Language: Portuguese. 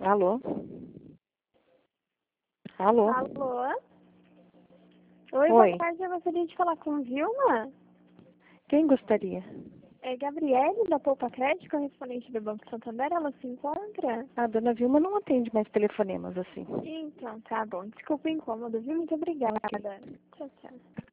Alô? Alô? Alô? Oi, Oi. boa tarde. Eu gostaria de falar com Vilma. Quem gostaria? É Gabriele, da Poupa Crédito, correspondente do Banco Santander. Ela se encontra? A dona Vilma não atende mais telefonemas assim. Então, tá bom. Desculpa o incômodo, viu? Muito obrigada. Ok. Tchau, tchau.